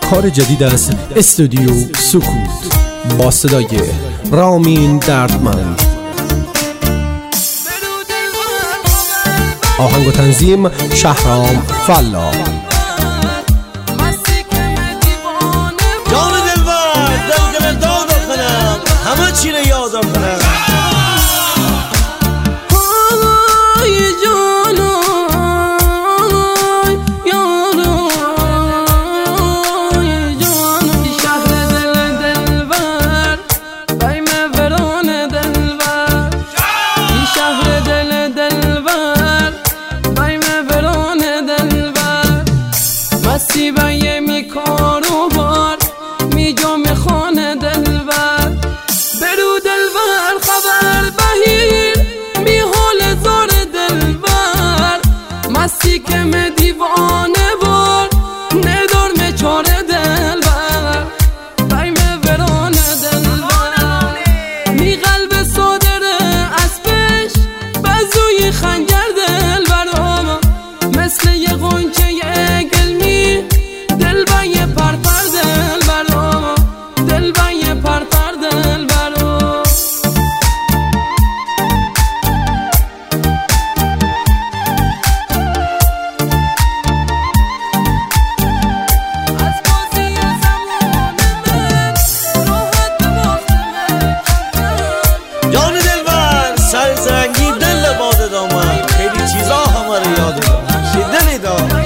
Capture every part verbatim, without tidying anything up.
کار جدید از استودیو سکوت با صدای رامین دردمند. آهنگ و تنظیم شهرام فلا. جان دلبر دلگل دادم کنم همه چی رو یادم کنم. سیبای می کارو بار می جام خانه دلبر. برو دلبر خبر بهیر می حال زار دلبر. مستی که می دیوانه بار ندار می چاره دلبر. بای می ورانه دلبر می قلب صادر اسبش بزوی خنجر دلبر. مثل یه غنچه جان دلبر سرزنگی دل باد دامن خیلی چیزا همه رو یاد دارم شدنی دارم.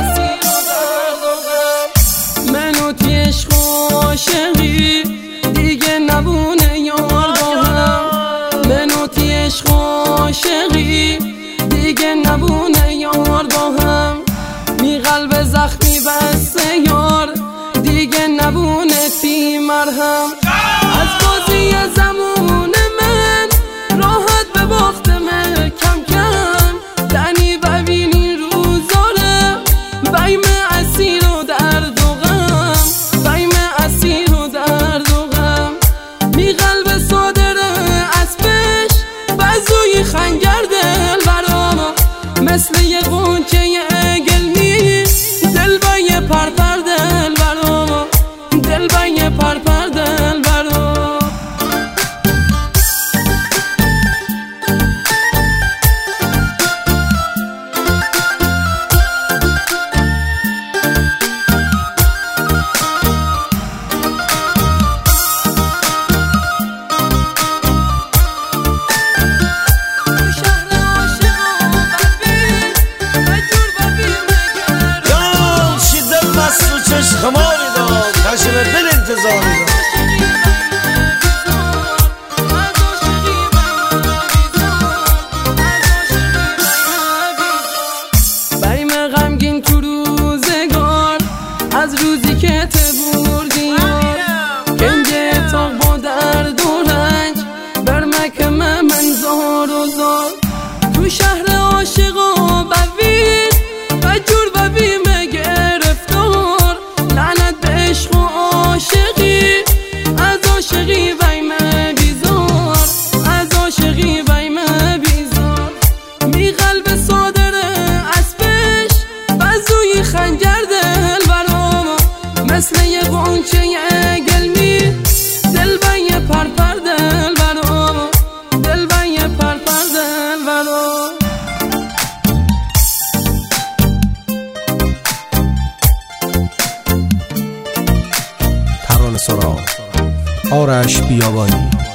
منو تیش خوشقی دیگه نبونه یار با هم. منو تیش خوشقی دیگه نبونه یار با هم. می قلب زخمی بسته یار دیگه نبونه تی مرهم. از بازی زمون من راحت به باخت من کم کم. دنی ببینی روزاره بیم اسیر و درد و غم. بیم اسیر و درد و غم. می قلب صادر اسبش بزوی خنجر دل برام. مثل یه غنچه گلمی دل بای پرپر دل برام. دل بای پرپر دل برام. خماری داد کشم دل انتظاری داد. بریم غمگین تو روزگار از روزی که تبردی گنج تا با درد و رنج بر مکم من زار و زار. تو شهر عاشقا ببین و جور و بیم گرفتار. لعنت به عشق و عاشقی از عاشقی ویم بیزار. از عاشقی ویم بیزار. می قلب صادر اسبش بزوی خنجر دل برام. مثل یه غنچه گلمی دل بای پرپر دل برام. دل بای پرپر دل برام. ترانه سرا آرش بیابانی.